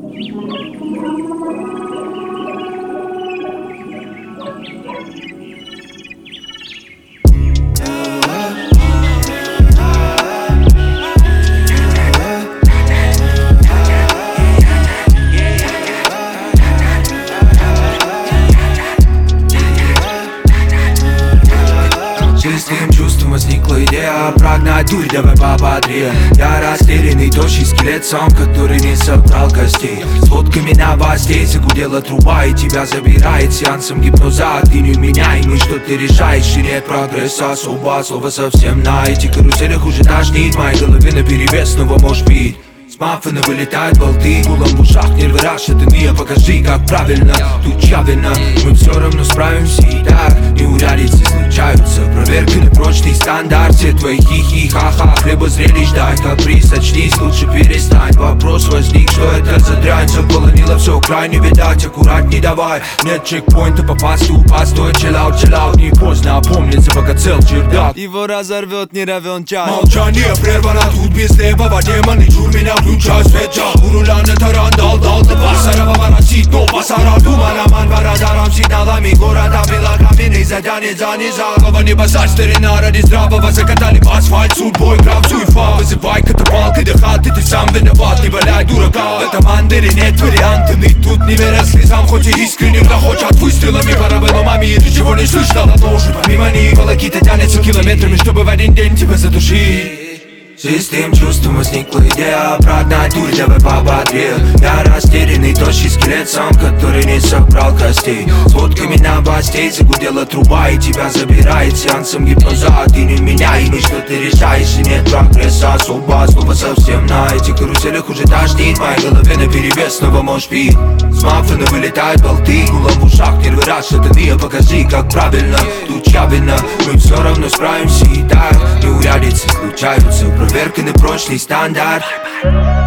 Чистым чувством возникла идея прогнать дурь, давай пободрее. Я растерянный, тощий скелет, сам, который не собрал костей. С водками новостей загудела труба, и тебя забирает сеансом гипноза. Ты невменяемый, что ты решаешь, и нет прогресса особо. Слово совсем на этих каруселях уже тошнит. В моей голове наперевес снова можешь пить. С маффина вылетают болты, гулом в ушах нервы расшатанные. Покажи, как правильно, тут чавина. Мы все равно справимся и так. Неурядицы случаются, проверка на прочный стандарт. Все твои хихи-ха-ха, хлеба зрелищ дай каприз, очнись, лучше перестань. Вопрос возник, что это за дрянь? Заполонило все крайне, видать, аккуратней давай. Нет чекпоинта, попасть и упасть, стой, чиллаут, не поздно опомниться, пока цел чердак. Его разорвет не равен час. Молчание прервано, тут без левого демона, чур меня включай свет джа. У руля на таран дал, пасарова воротит, но пасара думала, ман варадаром сигналами города белокаменный затянет за низа. Не базарь, старина, ради здравого закатали в асфальт судьбой, кравцу и фа. Вызывай катапалкой до хаты, ты сам виноват, не валяй дурака. В этом андере нет варианта, мы тут не верят слезам, хоть и искренним грохочат выстрелами. Парабеллумами, и ничего не слышно, но тоже помимо них волокита тянется километрами, чтобы в один день тебя задушить. Чистым чувством возникла идея прогнать дурь, давай пободрее. Я растерянный, тощий скелет, сам, который не собрал костей. С водками новостей загудела труба, и тебя забирает сеансом гипноза. Ты невменяемый, что ты решаешь, и нет прогресса особо. Слово совсем на этих каруселях уже тошнит. В моей голове наперевес снова можешь пить. С маффина вылетают болты, гулом в ушах нервы расшатанные. Покажи, как правильно, тут чавина. Мы все равно справимся и так. Неурядицы случаются, проверка на прочный стандарт.